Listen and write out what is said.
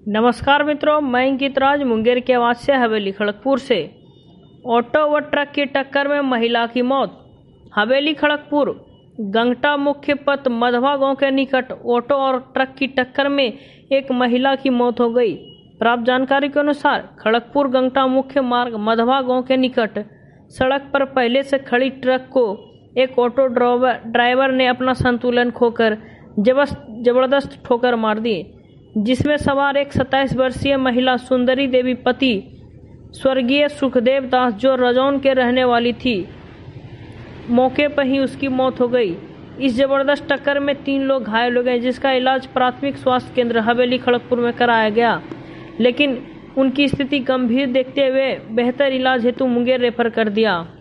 नमस्कार मित्रों, मैं अंकित राज मुंगेर के आवाज से हवेली खड़गपुर से। ऑटो व ट्रक की टक्कर में महिला की मौत। हवेली खड़गपुर गंगटा मुख्य पथ मधवा गांव के निकट ऑटो और ट्रक की टक्कर में एक महिला की मौत हो गई। प्राप्त जानकारी के अनुसार खड़गपुर गंगटा मुख्य मार्ग मधवा गांव के निकट सड़क पर पहले से खड़ी ट्रक को एक ऑटो ड्राइवर ने अपना संतुलन खोकर जबरदस्त ठोकर मार दी, जिसमें सवार एक 27 वर्षीय महिला सुंदरी देवी पति स्वर्गीय सुखदेव दास जो रजौन के रहने वाली थी, मौके पर ही उसकी मौत हो गई। इस जबरदस्त टक्कर में 3 लोग घायल हो गए, जिसका इलाज प्राथमिक स्वास्थ्य केंद्र हवेली खड़गपुर में कराया गया, लेकिन उनकी स्थिति गंभीर देखते हुए बेहतर इलाज हेतु मुंगेर रेफर कर दिया।